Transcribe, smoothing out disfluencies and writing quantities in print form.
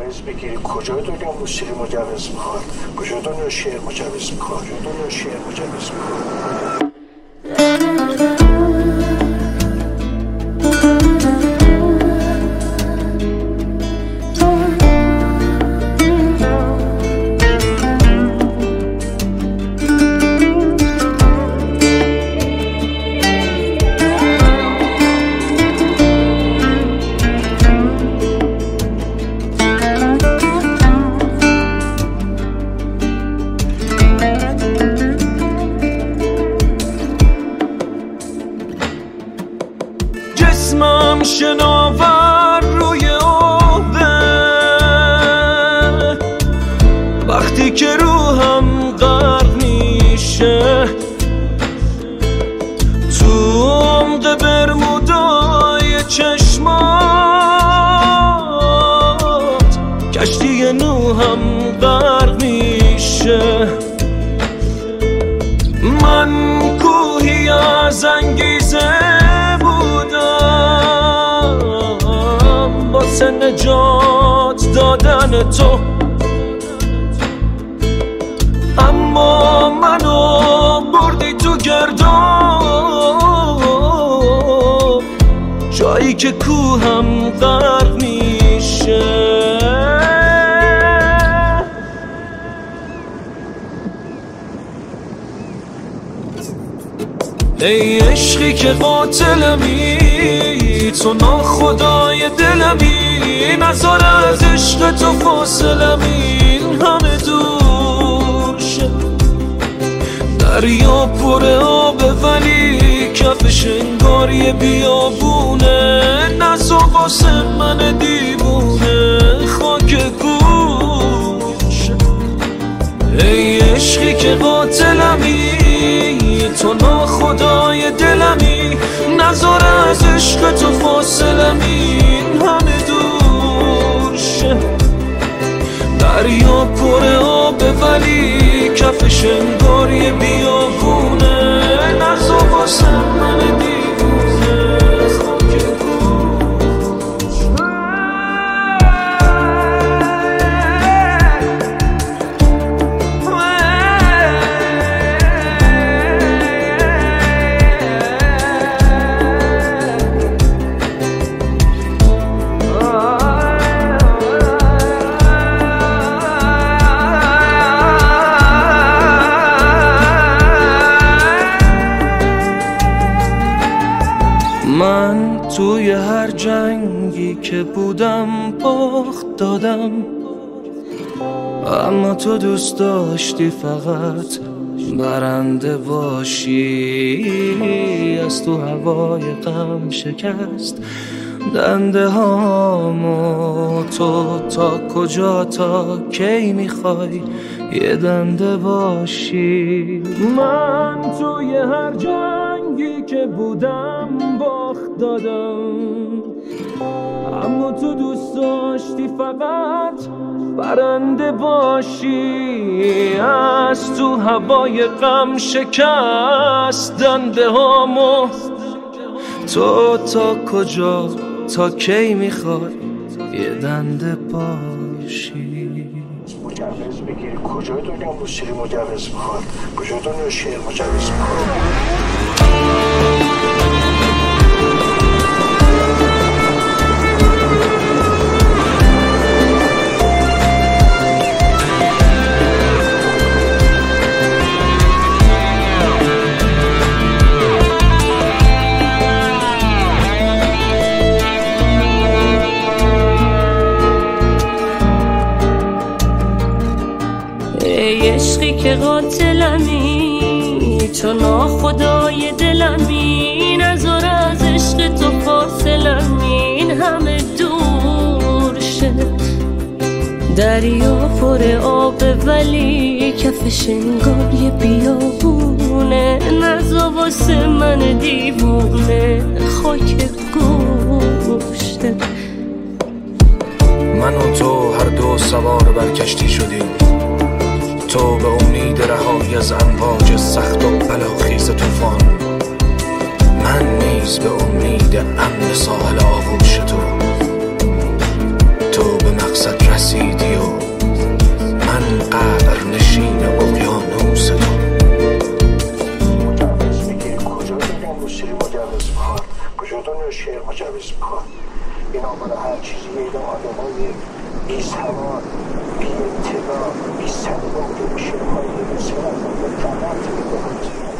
مجوز بگیری. کجای دنیا موسیقی مجوز میخواد؟ کجای دنیا شعر مجوز میخواد؟ کجای دنیا شعر مجوز میخواد؟ جسمم شناور روی آبه، وقتی که روحم غرق میشه تو عمق برمودای چشمات، کشتی نوحم غرق میشه. من کوهی از انگیزه واسه نجات دادن تو، اما منو بردی تو گرداب، جایی که کوهم غرق میشه. ای عشقی که قاتلمی، تو ناخدای دلمی، نذار از عشق تو فاصلمی همه دور شه. دریا پر آبه ولی کفش انگار یه بیابونه، نذار واسه من دیوونه خاک گوشه. ای عشقی که قاتلمی، تو ناخدای دلمی، نذار از عشق تو فاصلمی همه دور شه. دریا پر آبه ولی کفش انگار یه بیابونه، نذار واسه من دیوونه خاک من توی هر جنگی که بودم باخت دادم، اما تو دوست داشتی فقط برنده باشی. از تو هوای غم شکست دنده هامو، تو تا کجا تا کی میخوای یه دنده باشی؟ من توی هر جنگی که بودم باخت دادم، اما تو دوست داشتی فقط برنده باشی. از تو هوای غم شکست دنده هامو، تو تا کجا تا کی میخوای یه دنده باشی؟ مجوز بگیری. کجای دنیا موسیقی مجوز میخواد؟ کجای دنیا شعر مجوز میخواد؟ ای عشقی که قاتلمی، تو ناخدای دلمی، نذار از عشق تو فاصلمی همه دور شه. دریا پر آبه ولی کفش انگار یه بیابونه، نذار واسه من دیوونه خاک گوشته. من و تو هر دو سوار بر کشتی شدیم، تو به امید رهایی از امواج سخت و بلاخیز طوفان، من نیز به امید امن ساحل آغوش تو به مقصد رسیدی و من قبر نشین اقیانوس تو. مجوز میگیری کجا دیگه موسیقی مجوز میخواد؟ کجا دنیا شعر مجوز میخواد؟ اینا برای هر چیزی اینا آدمای بی سواد، بی اطلاع، بی سلیقه که شعرهای موسیقی فقط میکنند.